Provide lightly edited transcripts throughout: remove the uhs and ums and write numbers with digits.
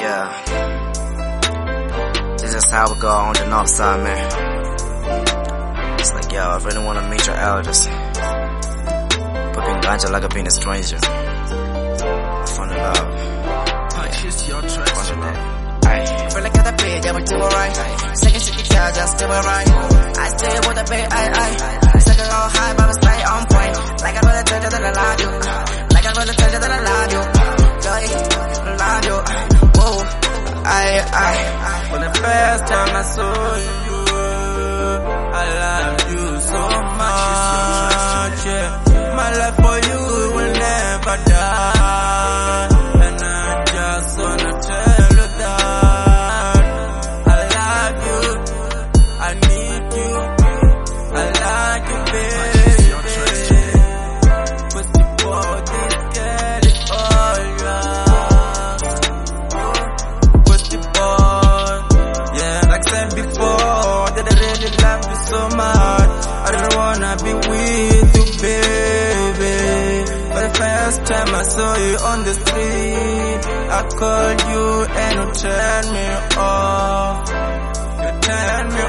Yeah. This is how we go on the north side, man. It's like, yo, I really wanna meet your elders. Popping ganja like I've been a stranger. Fun and love. Purchase your tracks today. I feel like at the page, I would do alright. Second shit, the car just do alright. I stay with the pay, I. Second go high, but I stay on point. Like I really tell you that I love you. Like I really tell you that I love you. Joy, love you. Whoa, I. For the first time I saw you, I love you so much. Yeah. My life for you will never die. And I just wanna tell you that I love you, I need you, I like you, baby. What's the body, get it all yours. What's the body, yeah, like I said before, that I really love you so much. I don't wanna be with you, baby. For the first time I saw you on the street, I called you and you turned me off. You turned me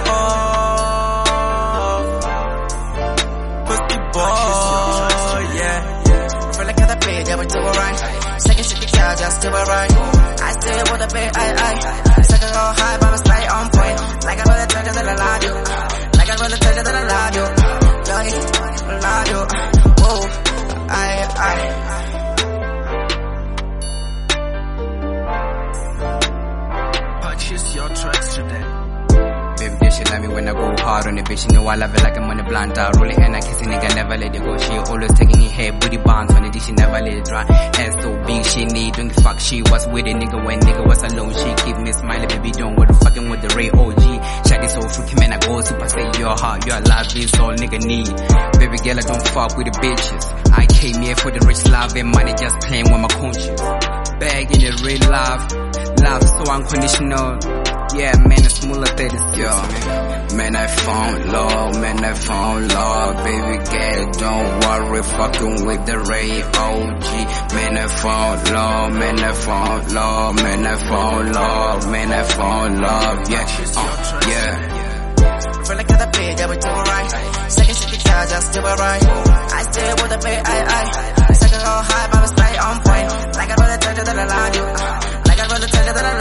off. Pussy boy, yeah. Feel like at the page, I would do alright. Second shit, the car just do alright. I stay with the pay, I. Second go high, but I stay on point. Like I really tell you that I love you. Like I really tell you that I love you. Joy, love you. Whoa, I. Purchase your tracks today. Baby girl, she love me when I go hard on it, bitch. She know I love it like I'm on the blunt. I roll it and I kiss it, nigga, never let it go. She always taking it head, booty bounce on it, she never let it dry. Ass so big, she need, don't give fuck, she was with it, nigga, when nigga was alone. She keep me smiling, baby, don't go to fucking with the Ray OG. Shot is so freaky, man, I go super, say you're hot, you're alive, this all nigga need. Baby girl, I don't fuck with the bitches. I came here for the rich love and money, just playing with my conscience. Bag in the real love so unconditional. Yeah, man, it's smaller than this, yo. Man, I found love, baby girl, don't worry, fucking with the Ray OG. Man, I found love, yeah. Feel like at the page, I would do alright. Second shit, the car just do alright. I stay with the pay, I. Second go high, but I stay on point. Like I really tell you that I love you. Like I really tell you that I